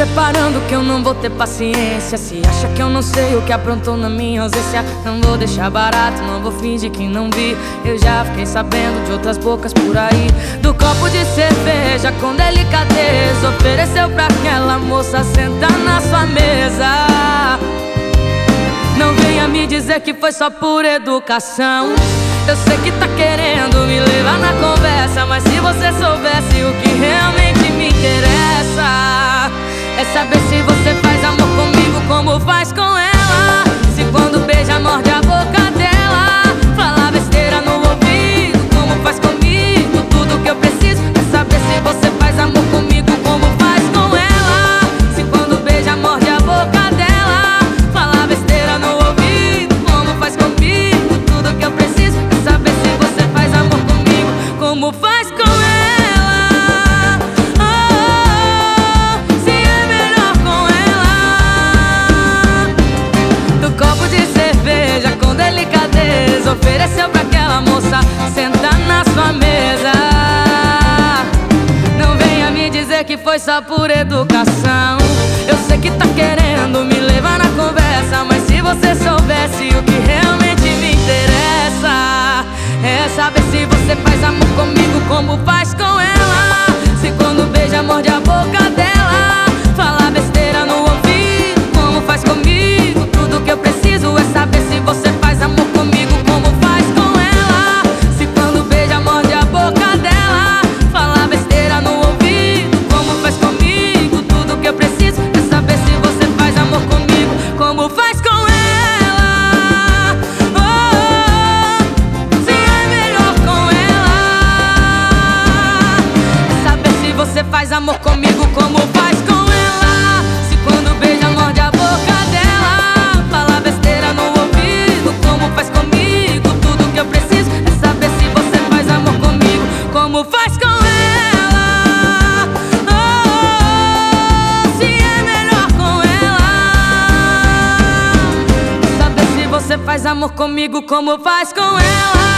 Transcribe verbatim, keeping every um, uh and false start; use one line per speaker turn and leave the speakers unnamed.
preparando que eu não vou ter paciência. Se acha que eu não sei o que aprontou na minha ausência, não vou deixar barato, não vou fingir que não vi. Eu já fiquei sabendo de outras bocas por aí, do copo de cerveja com delicadeza ofereceu pra aquela moça sentar na sua mesa. Não venha me dizer que foi só por educação. Eu sei que tá querendo me levar na conversa, mas se você soubesse o que realmente me interessa, é saber se você faz amor comigo como faz com ela. Se quando beija morde a boca dela, fala besteira no ouvido como faz comigo. Tudo que eu preciso é saber se você faz amor comigo como faz com ela. Se quando beija morde a boca dela, fala besteira no ouvido como faz comigo. Tudo que eu preciso é saber se você faz amor comigo como faz com ela. Ofereceu pra aquela moça sentar na sua mesa. Não venha me dizer que foi só por educação. Eu sei que tá querendo me levar na conversa, mas se você soubesse o que realmente me interessa, é saber se você faz amor comigo como faz com ela. Se quando beija morde a boca dela, fala besteira no ouvido como faz comigo. Tudo que eu preciso é saber se você faz amor comigo como faz com ela. Se quando beija morde a boca dela, fala besteira no ouvido como faz comigo. Tudo que eu preciso é saber se você faz amor comigo como faz com ela. Oh, oh, oh, se é melhor com ela, é saber se você faz amor comigo como faz com ela. Se quando beija morde a boca dela, fala besteira no ouvido como faz comigo. Tudo que eu preciso é saber se você faz amor comigo como faz com ela. Oh, oh, oh, se é melhor com ela, é saber se você faz amor comigo como faz com ela.